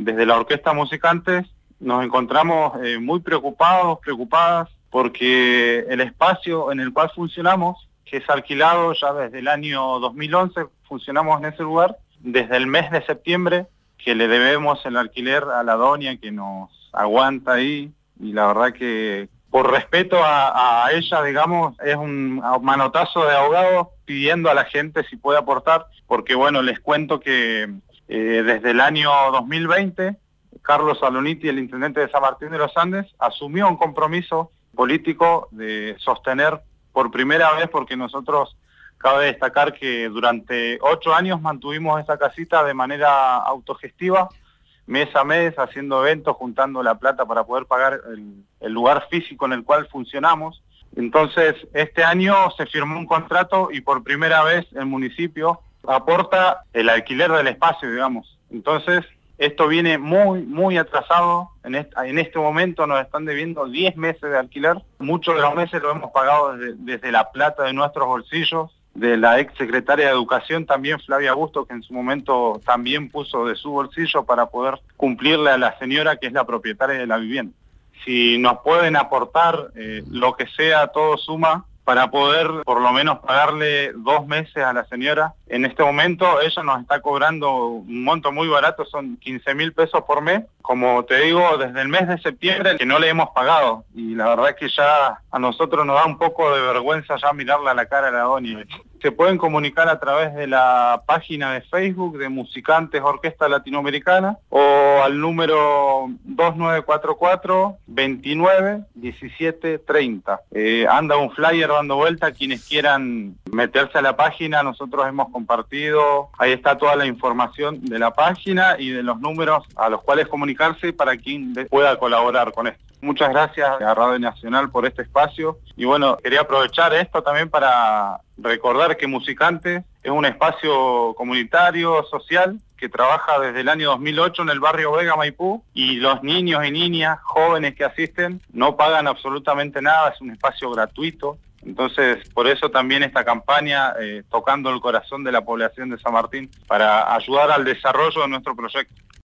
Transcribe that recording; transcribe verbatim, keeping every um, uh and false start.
desde la Orquesta Musicantes nos encontramos eh, muy preocupados, preocupadas, porque el espacio en el cual funcionamos, que es alquilado ya desde el año dos mil once, funcionamos en ese lugar, desde el mes de septiembre, que le debemos el alquiler a la doña que nos aguanta ahí, y la verdad que por respeto a, a ella, digamos, es un manotazo de ahogado pidiendo a la gente si puede aportar, porque bueno, les cuento que eh, desde el año dos mil veinte, Carlos Saloniti, el intendente de San Martín de los Andes, asumió un compromiso político de sostener por primera vez, porque nosotros, cabe destacar que durante ocho años mantuvimos esta casita de manera autogestiva, mes a mes, haciendo eventos, juntando la plata para poder pagar el, el lugar físico en el cual funcionamos. Entonces, este año se firmó un contrato y por primera vez el municipio aporta el alquiler del espacio, digamos. Entonces, esto viene muy, muy atrasado. En este, en este momento nos están debiendo diez meses de alquiler. Muchos de los meses lo hemos pagado desde, desde la plata de nuestros bolsillos, de la ex secretaria de Educación también, Flavia Busto, que en su momento también puso de su bolsillo para poder cumplirle a la señora que es la propietaria de la vivienda. Si nos pueden aportar eh, lo que sea, todo suma, para poder por lo menos pagarle dos meses a la señora. En este momento ella nos está cobrando un monto muy barato, son quince mil pesos por mes. Como te digo, desde el mes de septiembre que no le hemos pagado. Y la verdad es que ya a nosotros nos da un poco de vergüenza ya mirarle a la cara a la doña. Se pueden comunicar a través de la página de Facebook de Musicantes Orquesta Latinoamericana o al número dos nueve cuatro cuatro, veintinueve, diecisiete, treinta. Eh, anda un flyer dando vuelta, quienes quieran meterse a la página, nosotros hemos compartido, ahí está toda la información de la página y de los números a los cuales comunicarse para quien pueda colaborar con esto. Muchas gracias a Radio Nacional por este espacio y bueno, quería aprovechar esto también para recordar que Musicantes es un espacio comunitario, social, que trabaja desde el año dos mil ocho en el barrio Vega, Maipú, y los niños y niñas jóvenes que asisten no pagan absolutamente nada, es un espacio gratuito. Entonces, por eso también esta campaña, eh, tocando el corazón de la población de San Martín, para ayudar al desarrollo de nuestro proyecto.